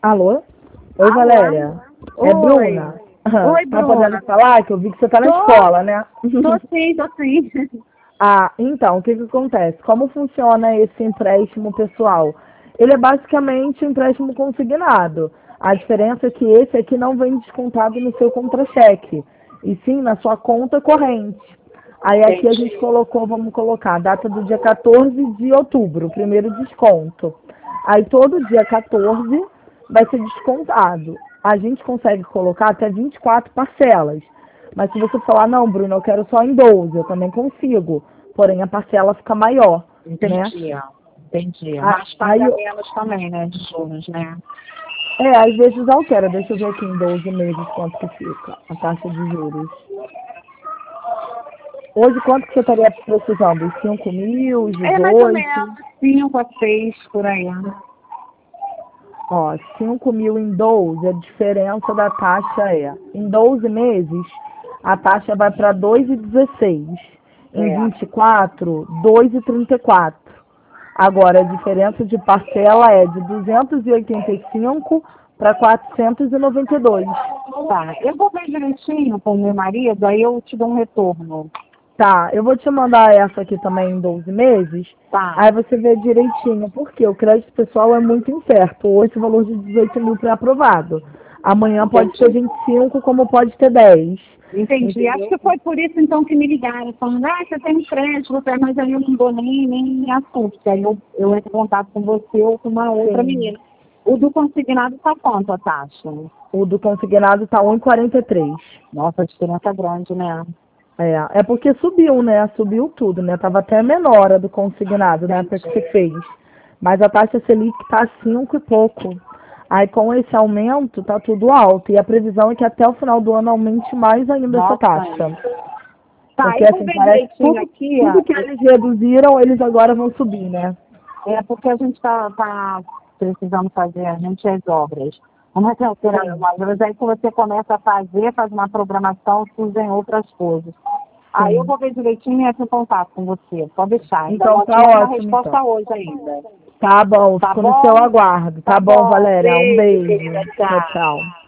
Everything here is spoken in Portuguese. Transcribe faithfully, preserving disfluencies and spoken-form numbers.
Alô? Oi, Alô? Valéria. É Oi. Bruna. Oi, Tá podendo Bruna. falar? Que eu vi que você tá na Tô, escola, né? tô sim, tô sim. Ah, então, o que que acontece? Como funciona esse empréstimo pessoal? Ele é basicamente um empréstimo consignado. A diferença é que esse aqui não vem descontado no seu contra-cheque, e sim na sua conta corrente. Aí aqui a gente Entendi. colocou, vamos colocar a data do dia quatorze de outubro, o primeiro desconto. Aí todo dia quatorze vai ser descontado. A gente consegue colocar até vinte e quatro parcelas. Mas se você falar, não, Bruno, eu quero só em doze, eu também consigo. Porém, a parcela fica maior, né? Entendi, ó. Entendi. A- Mas Aí, paga eu- menos também, né, de juros, né? é, às vezes altera. Deixa eu ver aqui em doze meses quanto que fica a taxa de juros. Hoje, quanto que você estaria precisando? Os cinco mil, os É mais ou dezoito? menos cinco a seis por aí. Ó, cinco mil em doze, a diferença da taxa é, em doze meses, a taxa vai para dois vírgula dezesseis. Em É. vinte e quatro, dois vírgula trinta e quatro. Agora, a diferença de parcela é de duzentos e oitenta e cinco para quatrocentos e noventa e dois. Tá. Eu vou ver direitinho com o meu marido, aí eu te dou um retorno. Tá, eu vou te mandar essa aqui também em doze meses. Tá. Aí você vê direitinho, porque o crédito pessoal é muito incerto. Hoje, o valor de dezoito mil para aprovado. Amanhã pode ser Entendi. vinte e cinco, como pode ter dez. Entendi. Acho Entendeu? que foi por isso então que me ligaram, falando, ah, você tem crédito, você- mas aí eu não dou nem, nem assunto, que aí eu, eu entro em contato com você ou com uma outra Sim. menina. O do consignado tá quanto a taxa? O do consignado tá um vírgula quarenta e três. Nossa, a diferença é grande, né? É, é porque subiu, né? Subiu tudo, né? Tava até menor a do consignado na época que você Entendi. fez. Mas a taxa Selic tá cinco e pouco. Aí com esse aumento tá tudo alto. E a previsão é que até o final do ano aumente mais ainda essa Nossa, taxa. tá, Porque eu vou assim, ver parece que direitinho tudo, aqui, tudo que ó. eles reduziram, eles agora vão subir, né? É porque a gente tá, tá precisando fazer, a gente as obras. Vamos alterar as Sim, obras, aí que você começa a fazer, faz uma programação, surgem outras coisas. Aí eu sim. vou ver direitinho e entro em contato com você. Pode deixar. Ainda Então não te tá mando uma ótimo, então. resposta hoje ainda. Tá bom, Tá fico no seu bom? aguardo. Tá Tá bom, bom. Valéria. Um Beijo, beijo. querida. Tchau, Tchau. tchau.